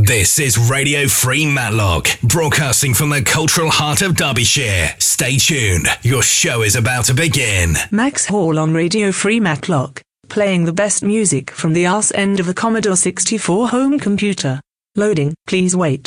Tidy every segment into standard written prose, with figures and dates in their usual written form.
This is Radio Free Matlock, broadcasting from the cultural heart of Derbyshire. Stay tuned, your show is about to begin. Max Hall on Radio Free Matlock, playing the best music from the arse end of a Commodore 64 home computer. Loading, please wait.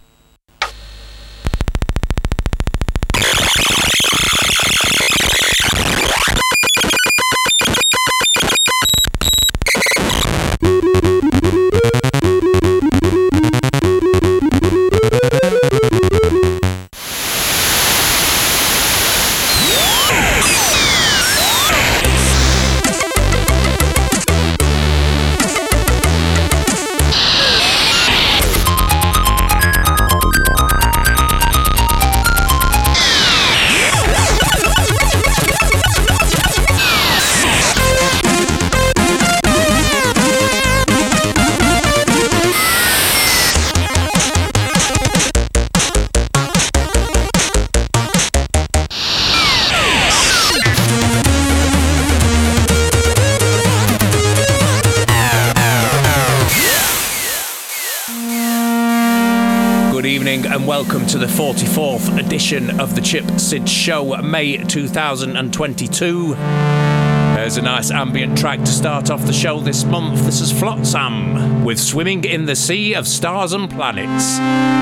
And welcome to the 44th edition of the Chip Sid Show, May 2022. There's a nice ambient track to start off the show this month. This is Flotsam with Swimming in the Sea of Stars and Planets.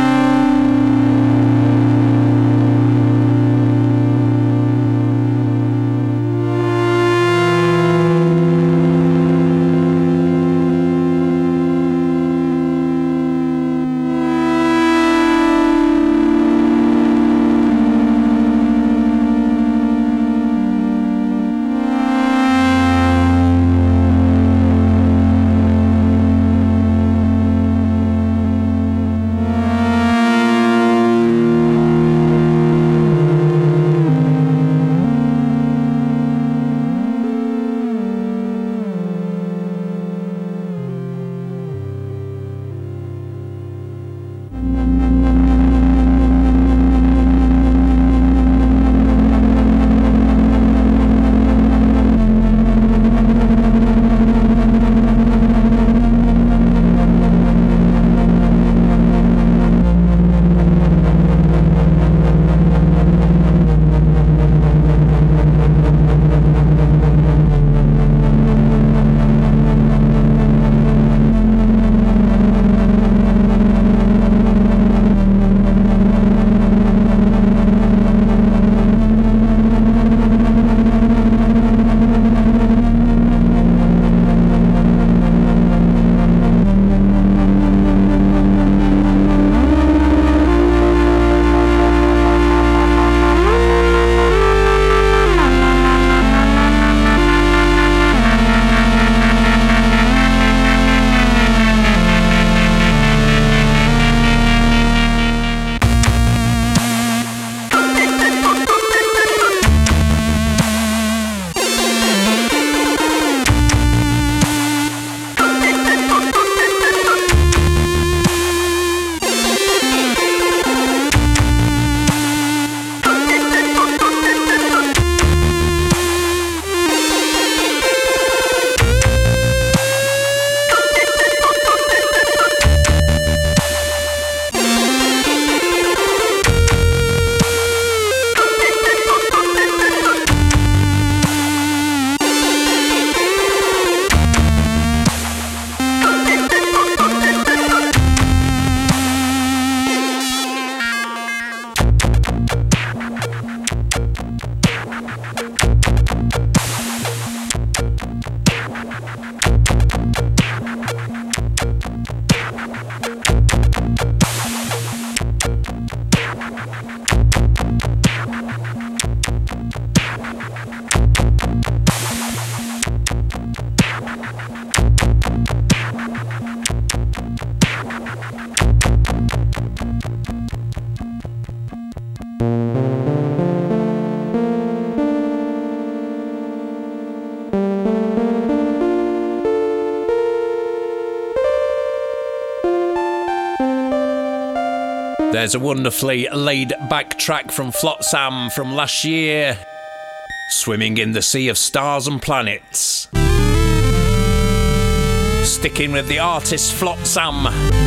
There's a wonderfully laid-back track from Flotsam from last year, Swimming in the Sea of Stars and Planets. Sticking with the artist Flotsam,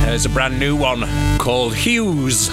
There's a brand new one called Hughes.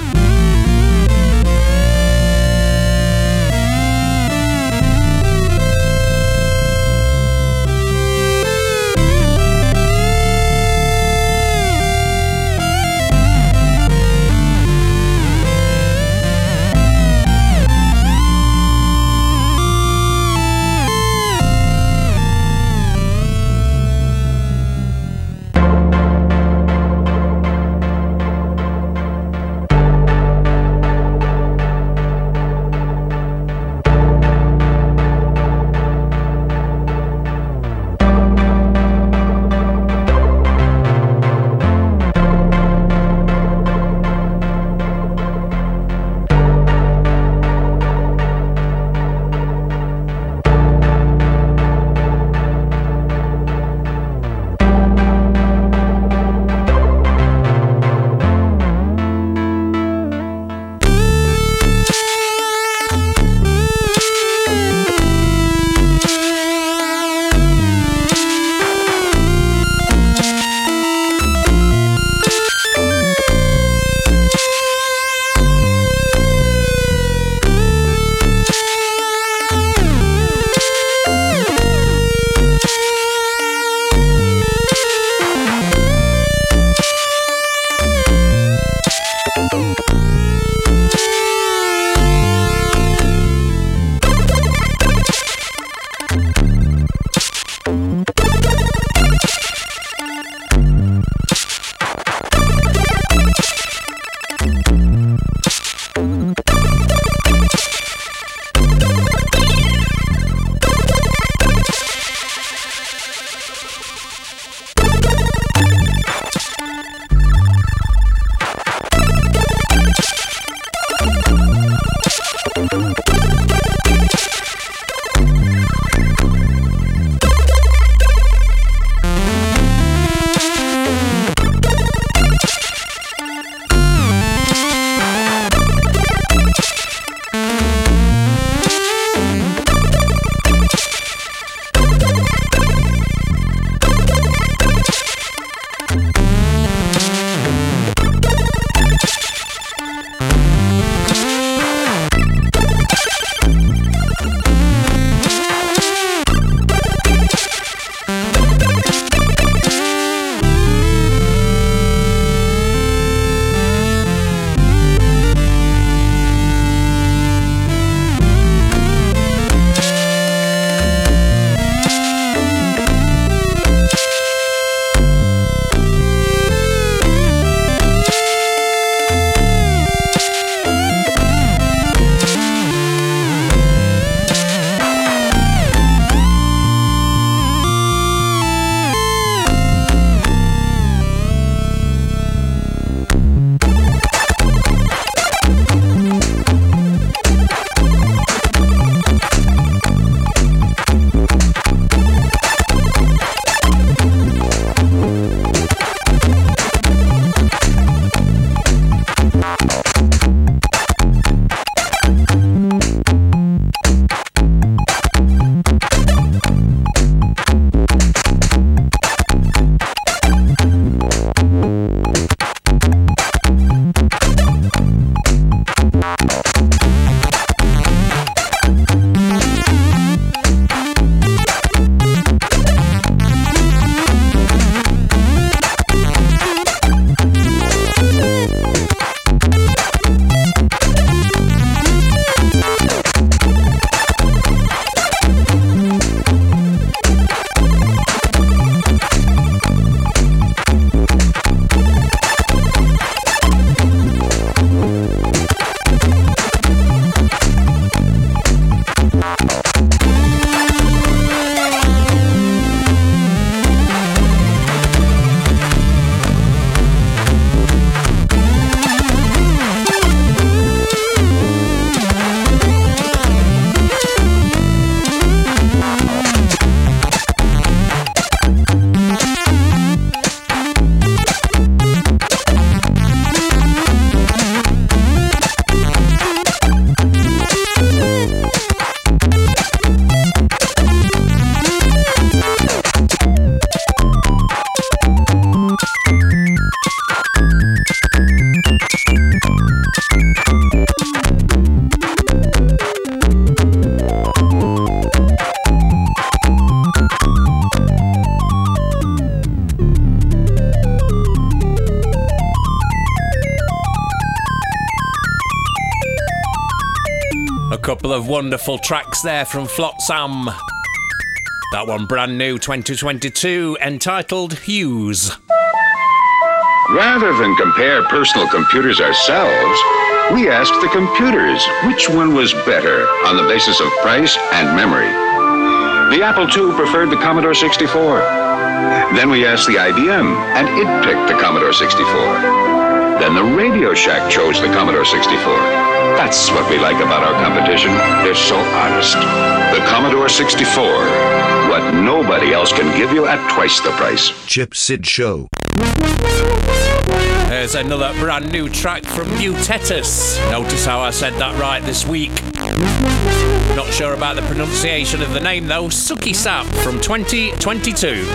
couple of wonderful tracks there from Flotsam. That one brand new 2022, entitled Hughes. Rather than compare personal computers ourselves, we asked the computers which one was better on the basis of price and memory. The Apple II preferred the Commodore 64. Then we asked the IBM, and it picked the Commodore 64. Then the Radio Shack chose the Commodore 64. That's what we like about our competition. They're so honest. The Commodore 64. What nobody else can give you at twice the price. Chip Sid Show. There's another brand new track from Mutetus. Notice how I said that right this week. Not sure about the pronunciation of the name though. Suki Sap from 2022.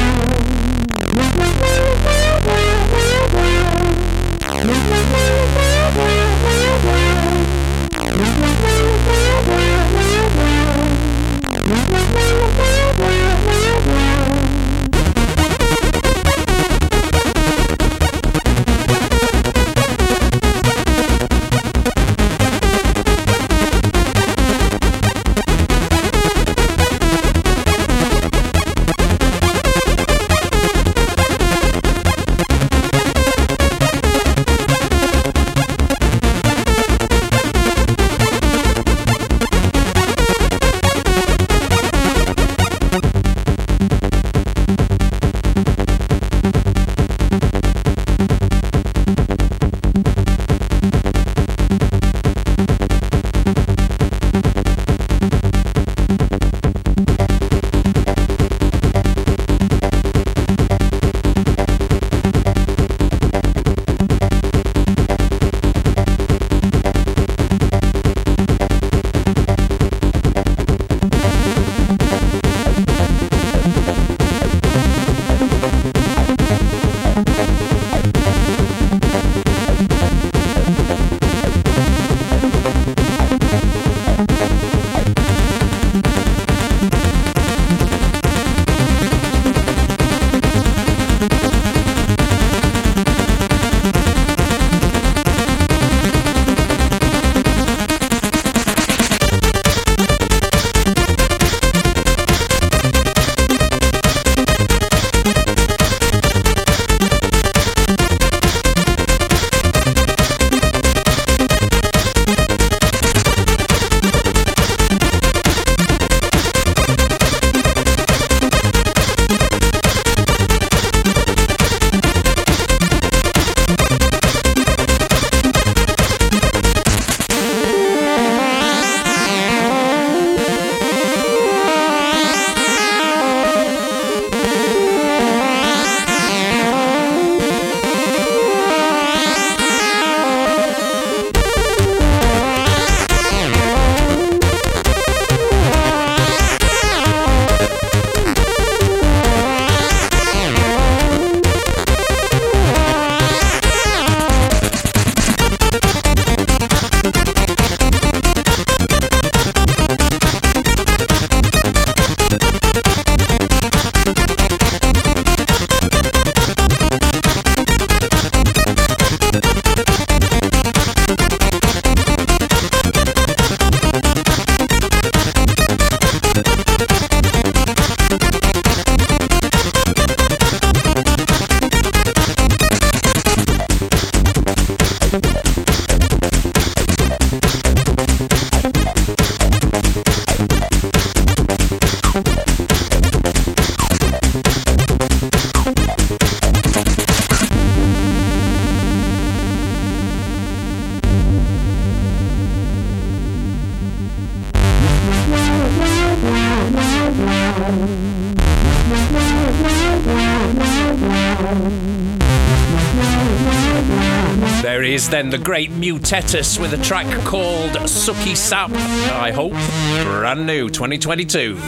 There is then the great Mutetus with a track called Suki Sap, I hope. Brand new 2022.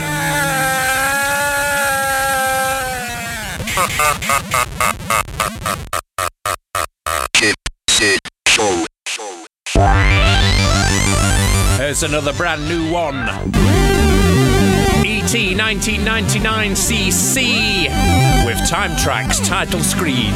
Here's another brand new one. ET 1999 CC with Time Tracks title screen.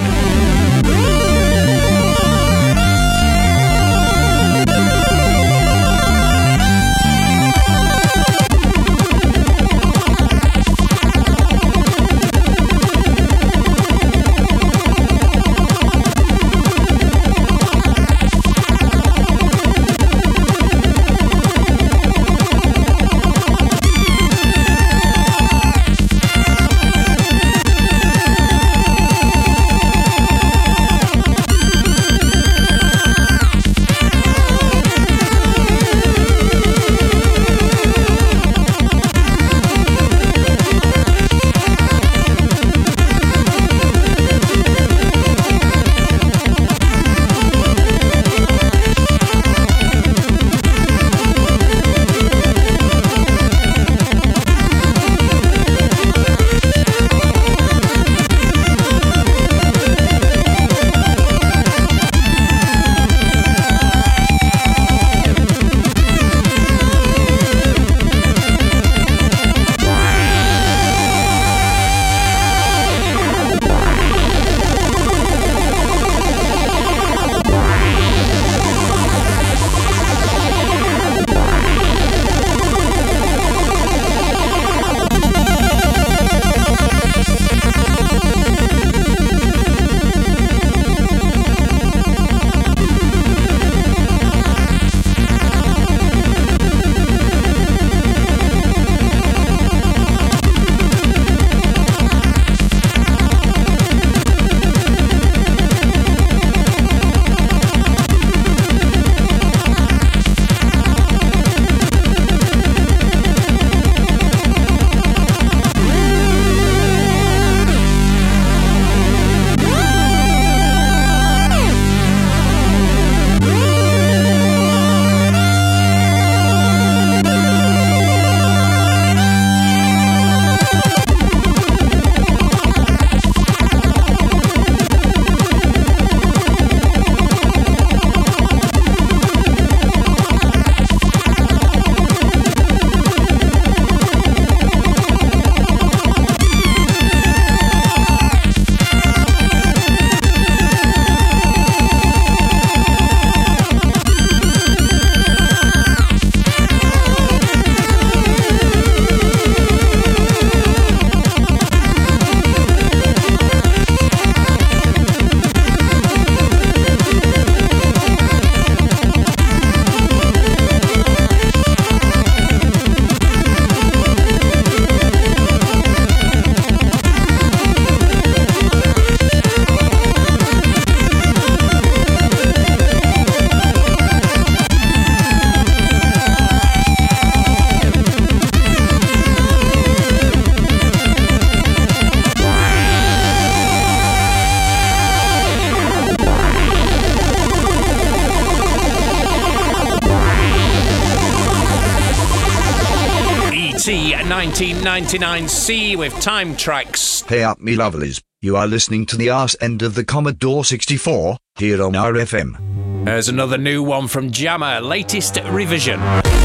1999C with Time Tracks. Hey up me lovelies, you are listening to the arse end of the Commodore 64, here on RFM. There's another new one from Jammer, latest revision.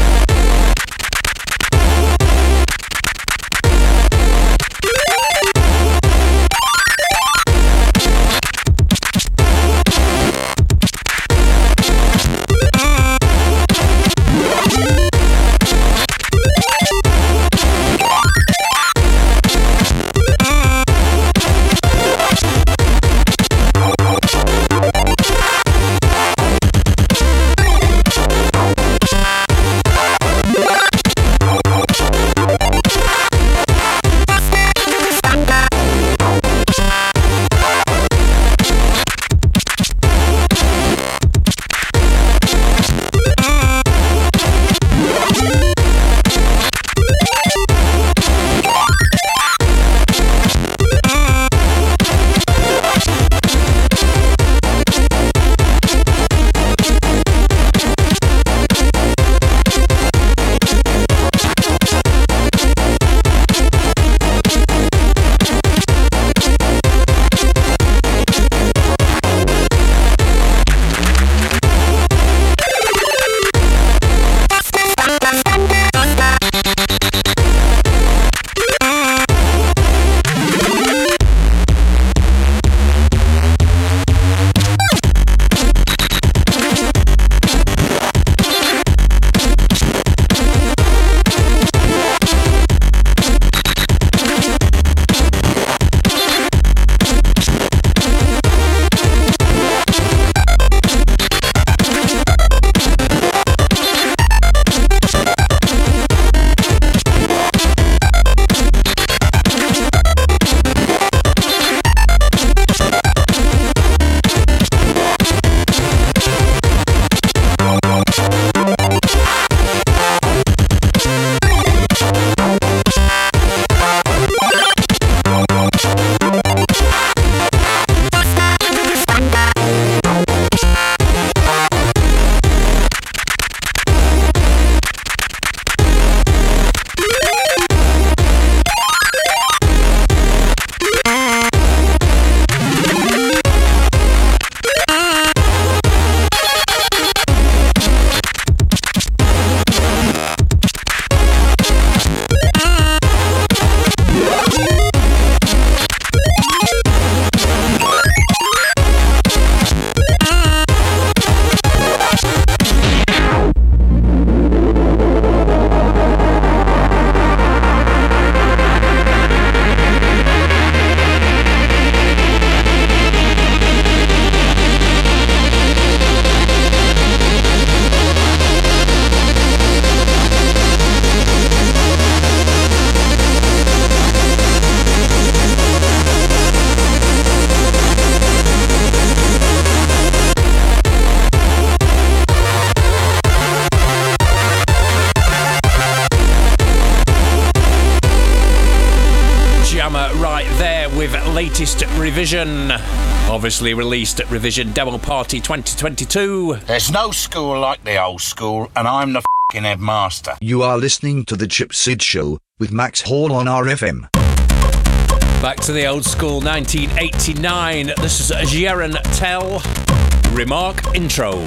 Latest revision, obviously released at Revision Demo Party 2022. There's no school like the old school, and I'm the f***ing headmaster. You are listening to the Chip Sid Show with Max Hall on RFM. Back to the old school 1989. This is Jeroen Tel, Remark intro.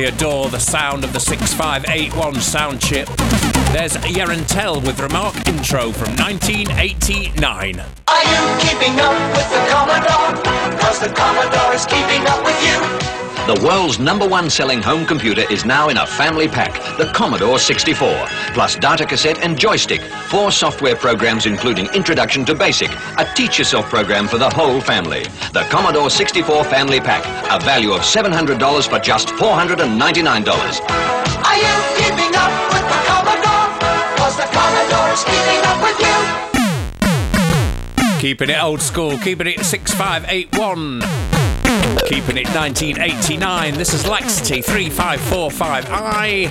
adore the sound of the 6581 sound chip. There's Yerentel with Remark Intro from 1989. Are you keeping up with the Commodore? 'Cause the Commodore is keeping up with you. The world's #1 selling home computer is now in a family pack, the Commodore 64, plus data cassette and joystick, 4 software programs including Introduction to Basic, a teach yourself program for the whole family. The Commodore 64 Family Pack, a value of $700 for just $499. Are you keeping up with the Commodore? 'Cause the Commodore is keeping up with you. Keeping it old school, keeping it 6581. Keeping it 1989. This is Laxity 3545i.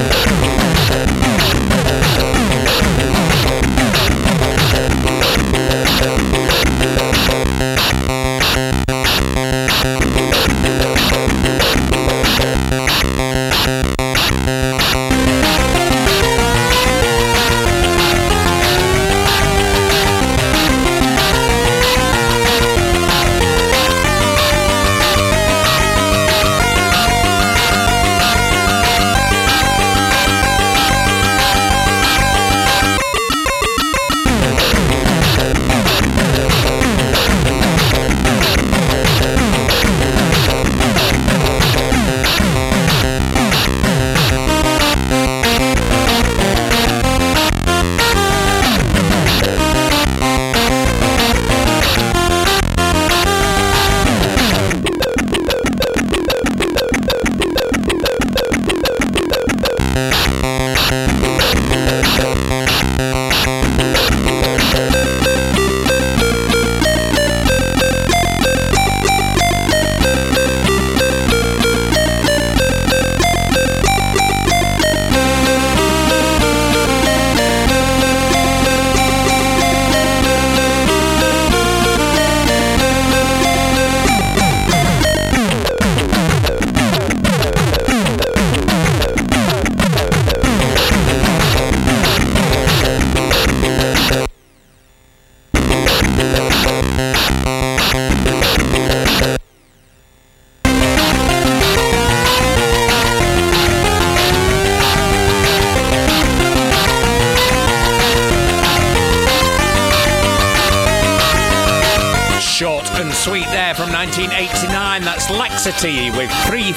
Sweet there from 1989. That's Laxity with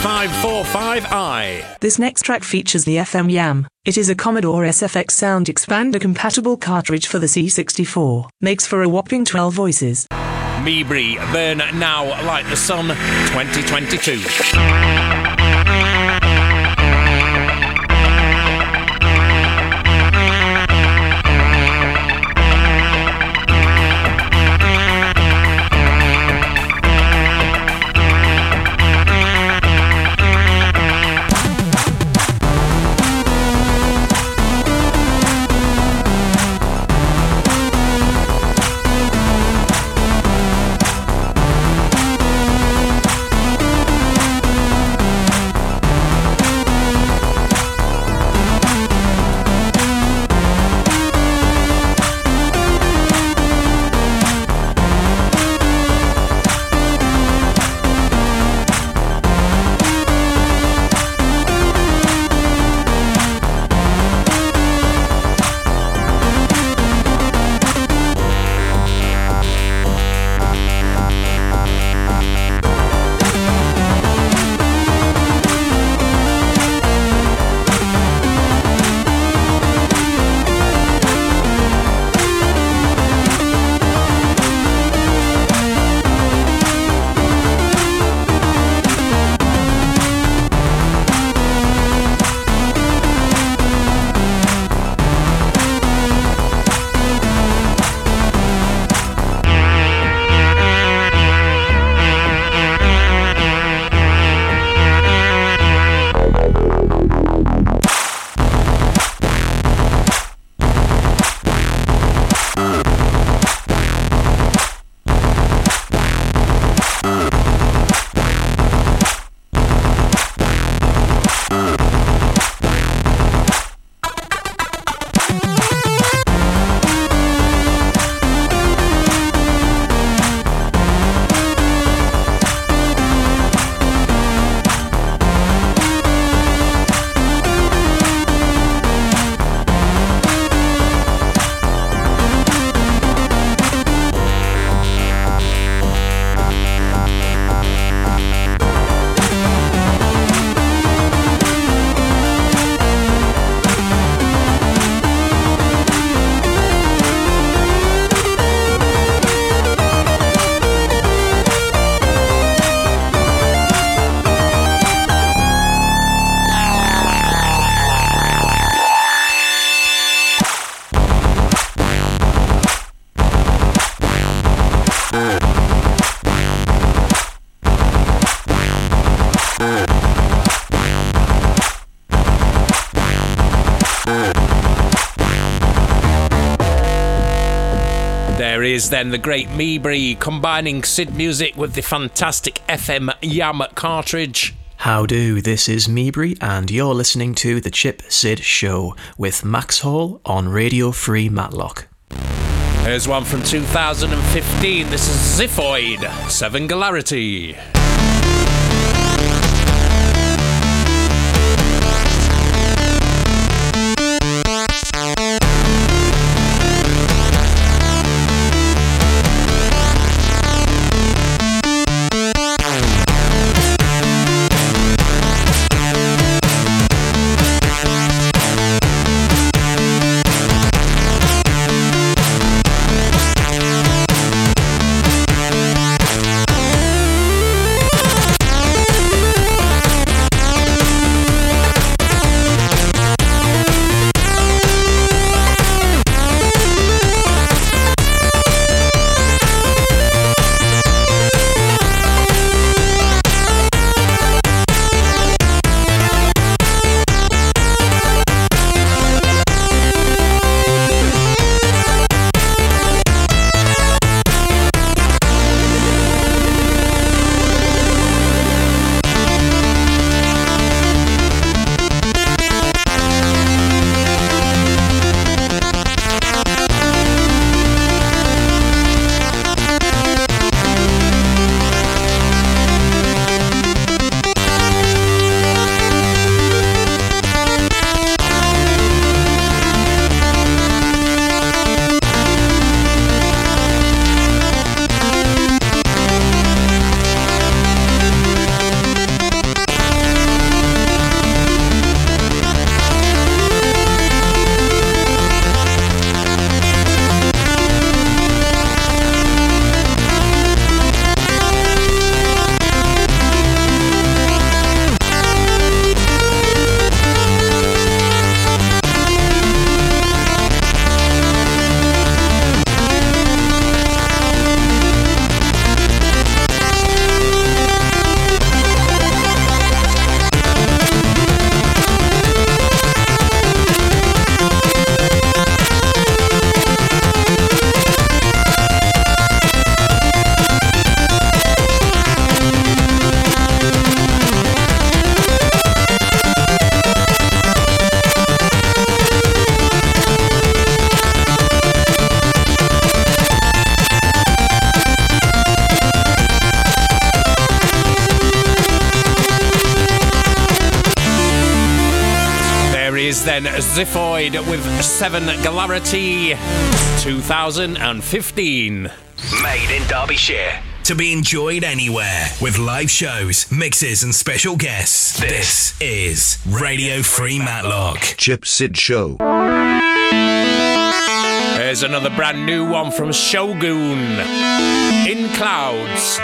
3545i. This next track features the FM Yam. It is a Commodore SFX Sound Expander compatible cartridge for the C64. Makes for a whopping 12 voices. Mebri, Burn Now Like the Sun, 2022. There is then the great Meebri, combining Sid music with the fantastic FM Yam cartridge. How do, this is Meebri and you're listening to The Chip Sid Show with Max Hall on Radio Free Matlock. Here's one from 2015, this is Ziphoid, Sevengularity. Then Ziphoid with Sevengularity 2015. Made in Derbyshire. To be enjoyed anywhere with live shows, mixes and special guests. This is Radio Free Matlock. Chip Sid Show. Here's another brand new one from Shogun. In Clouds.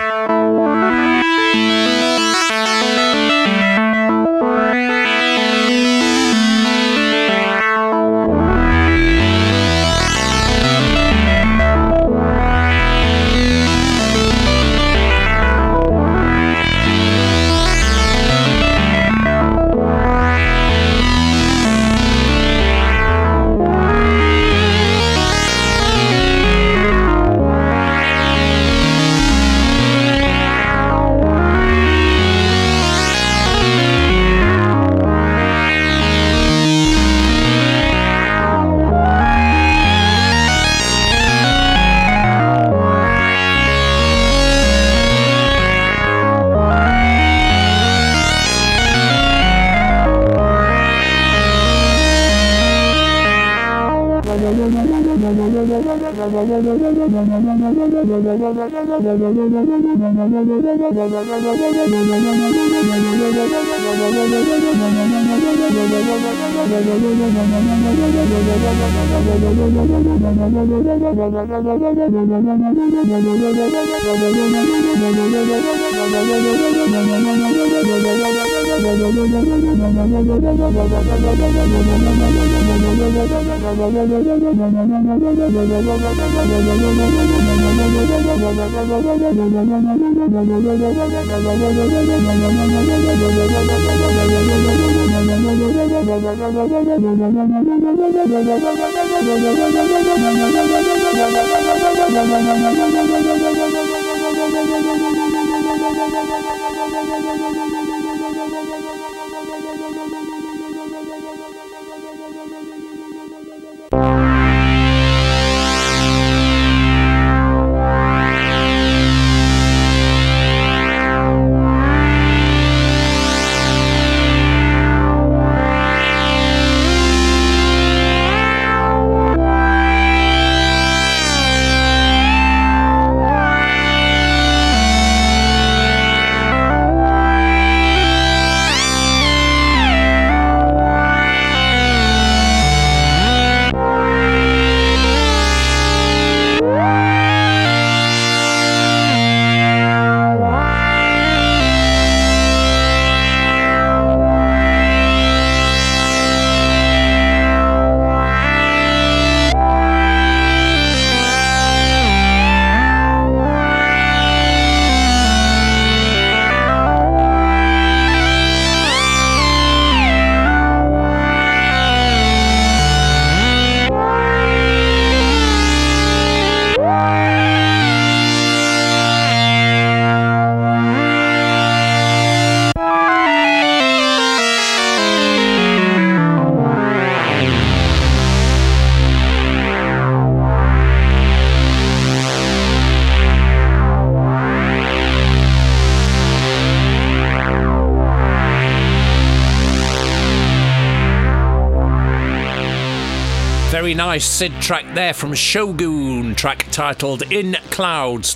Very nice Sid track there from Shogun, track titled In Clouds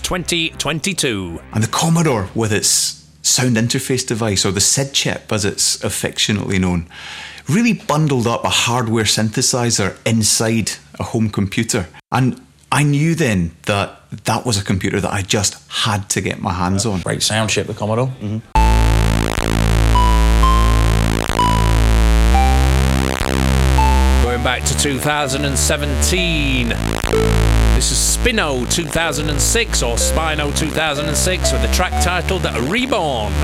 2022. And the Commodore, with its sound interface device, or the SID chip as it's affectionately known, really bundled up a hardware synthesizer inside a home computer. And I knew then that that was a computer that I just had to get my hands on. Great sound chip, the Commodore. Mm-hmm. Going back to 2017. This is Spino 2006 or Spino 2006 with the track titled Reborn.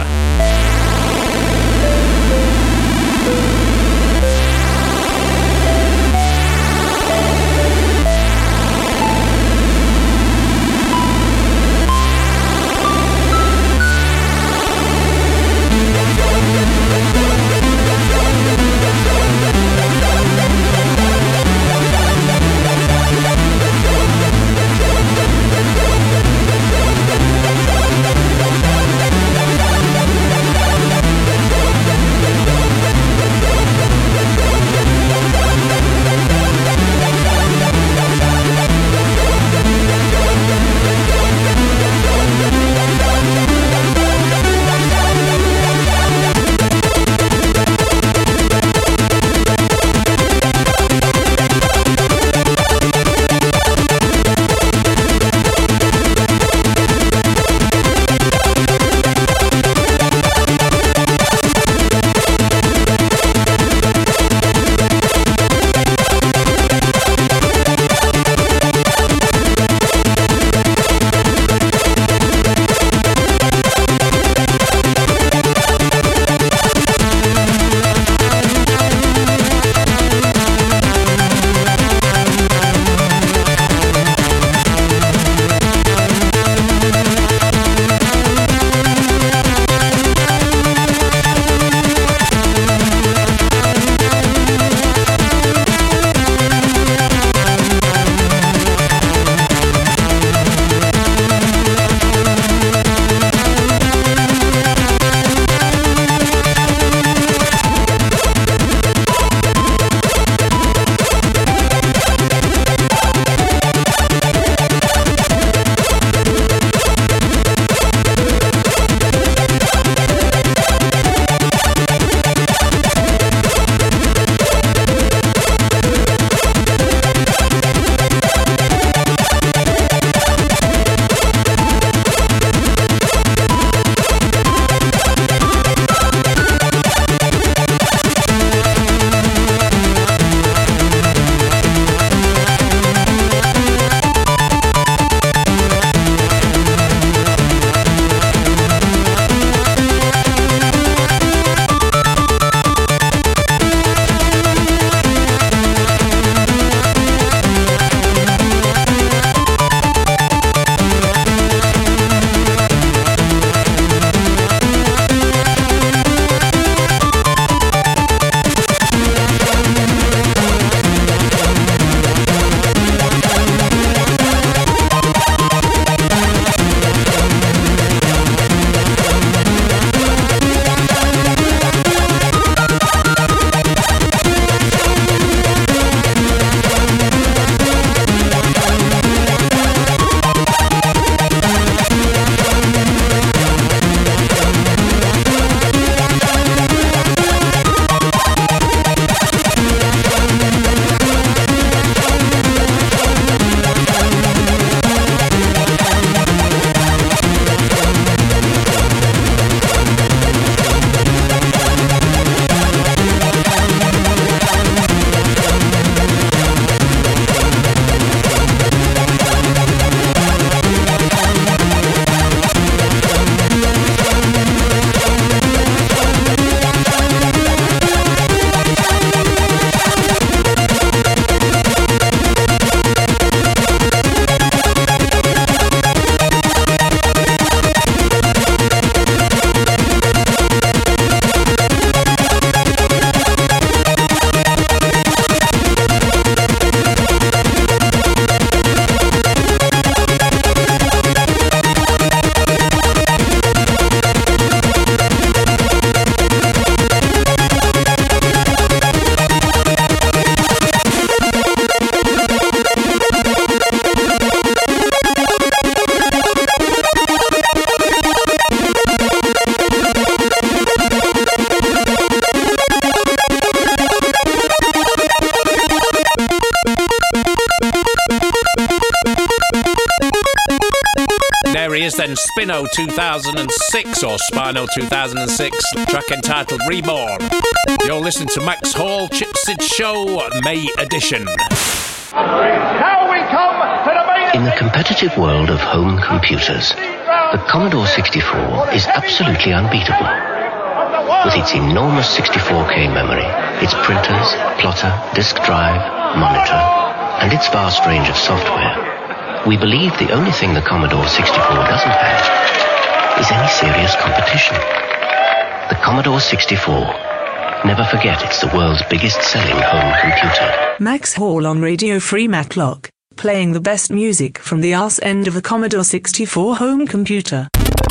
then Spino 2006 or Spino 2006, track entitled Reborn. You're listening to Max Hall, Chip Sid Show, May edition. Now we come to the main... In the competitive world of home computers, the Commodore 64 is absolutely unbeatable. With its enormous 64K memory, its printers, plotter, disk drive, monitor, and its vast range of software, we believe the only thing the Commodore 64 doesn't have is any serious competition. The Commodore 64. Never forget it's the world's biggest selling home computer. Max Hall on Radio Free Matlock, playing the best music from the arse end of the Commodore 64 home computer.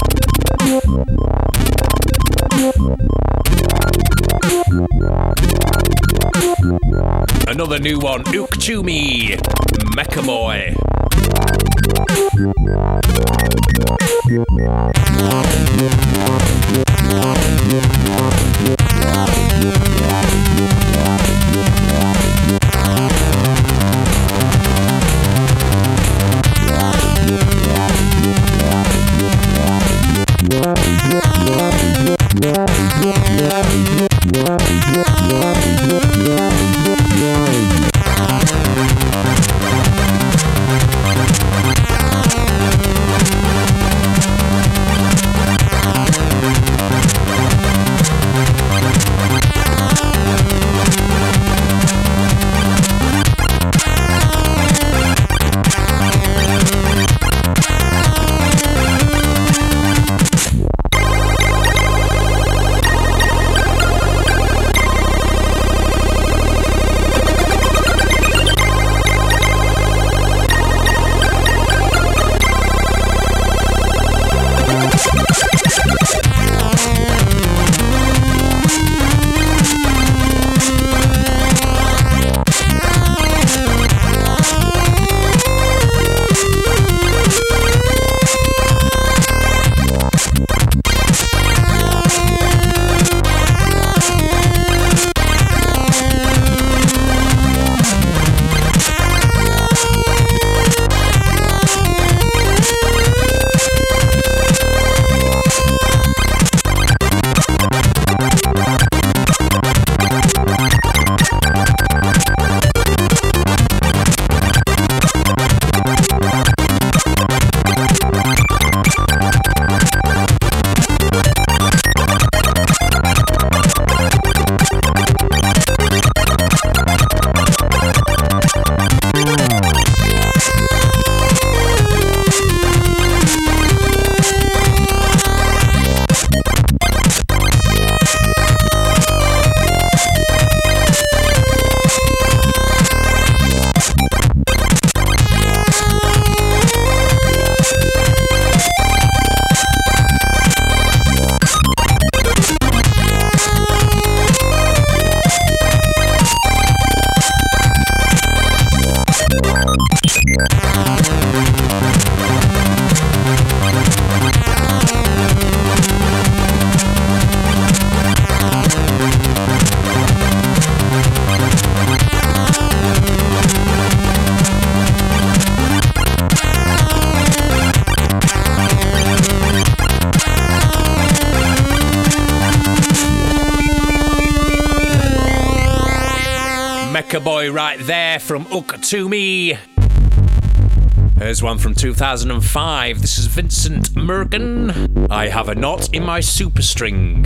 Another new one, Ukchumi, Mecha Boy. Mecha Boy right there from Ukchumi. Here's one from 2005. This is Vincent Mergen. I have a knot in my superstring.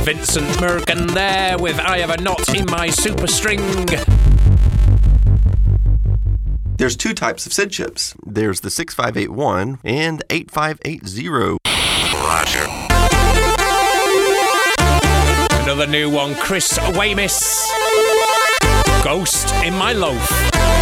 Vincent Mergen there with I Have a Knot in My Superstring. There's two types of SID chips. There's the 6581 and 8580. Roger. Another new one, Chris Waymis. Ghost in My Loaf.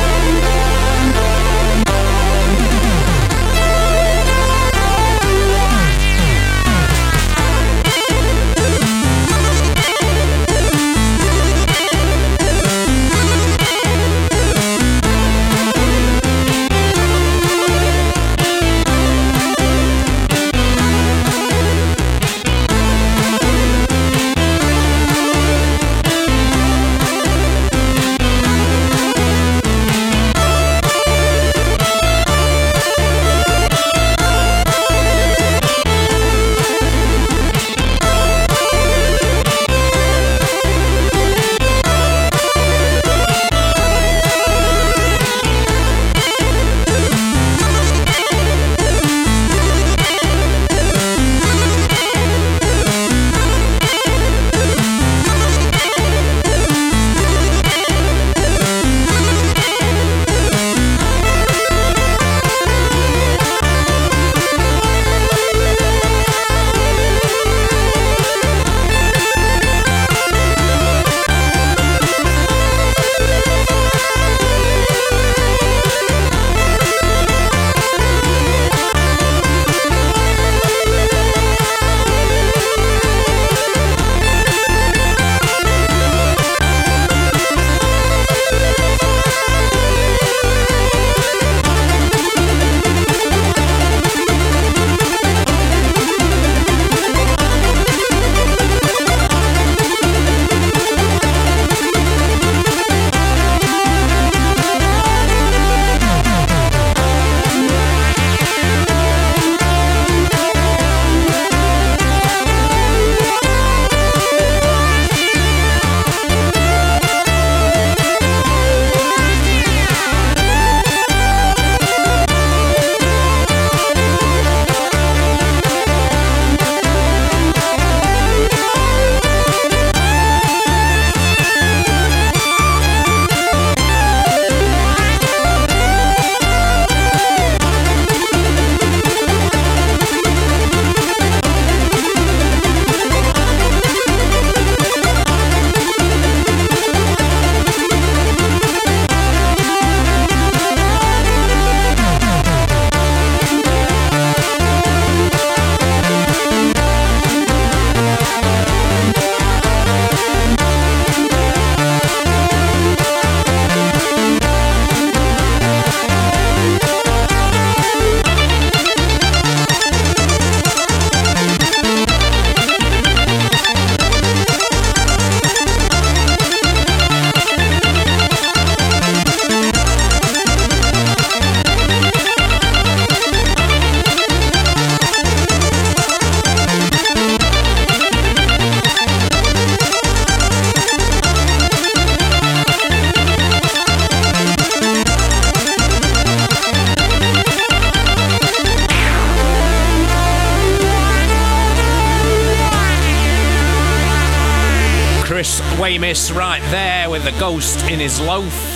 Chris Waymis right there with the ghost in his loaf.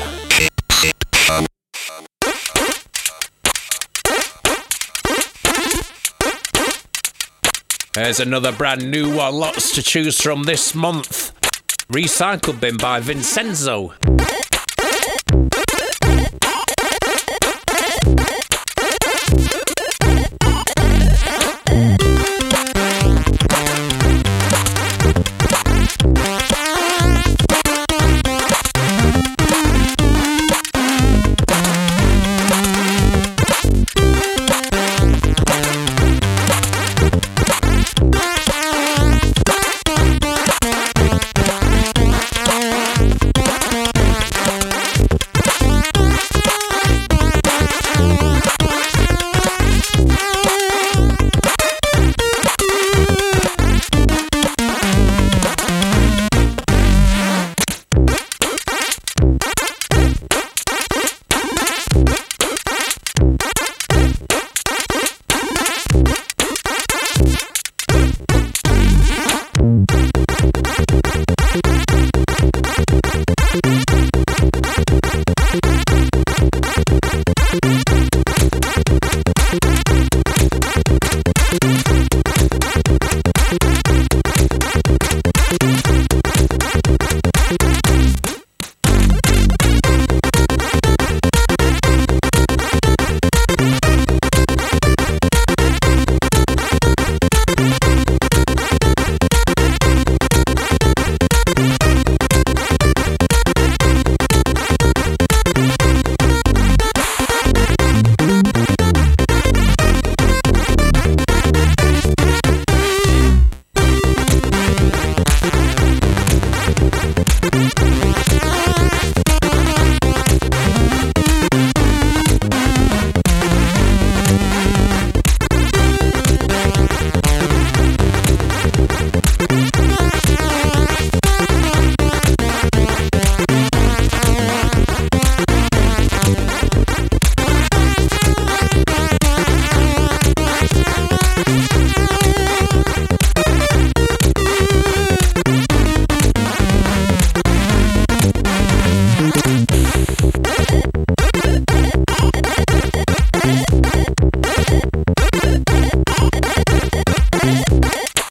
There's another brand new one, lots to choose from this month. Recycle Bin by Vincenzo.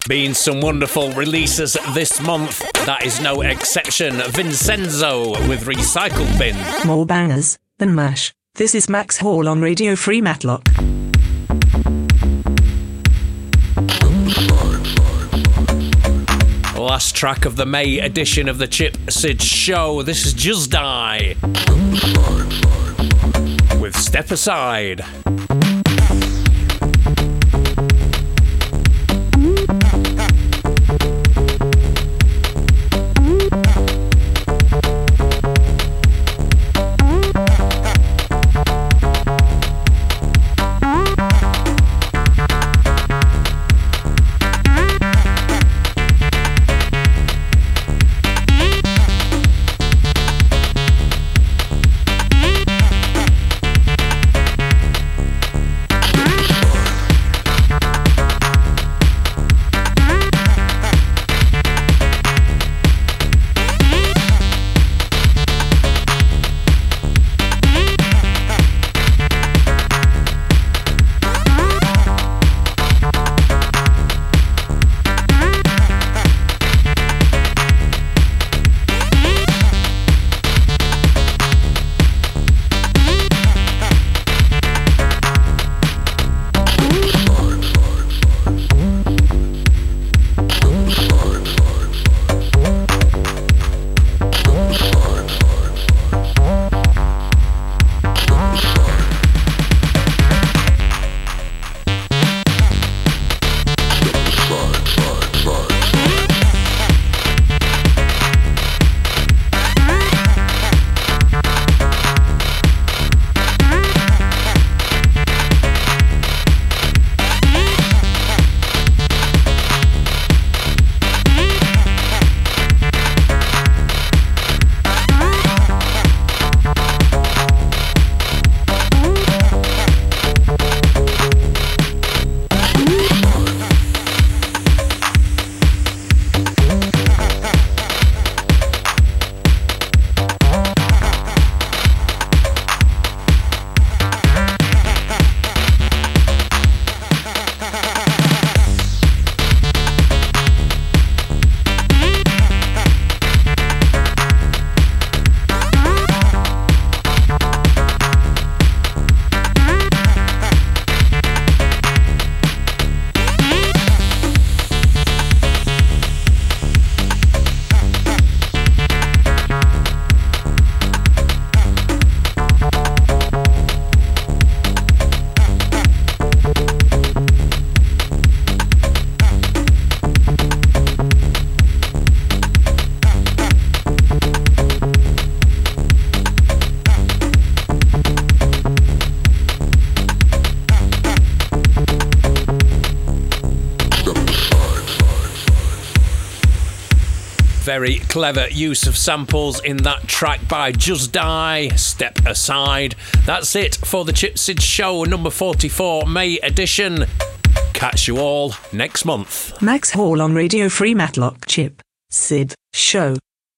Been some wonderful releases this month. That is no exception. Vincenzo with Recycle Bin. More bangers than MASH. This is Max Hall on Radio Free Matlock. Last track of the May edition of the Chip Sid Show. This is Just Die with Step Aside. Very clever use of samples in that track by Just Die, Step Aside. That's it for the Chip Sid Show number 44 May edition. Catch you all next month. Max Hall on Radio Free Matlock. Chip Sid Show.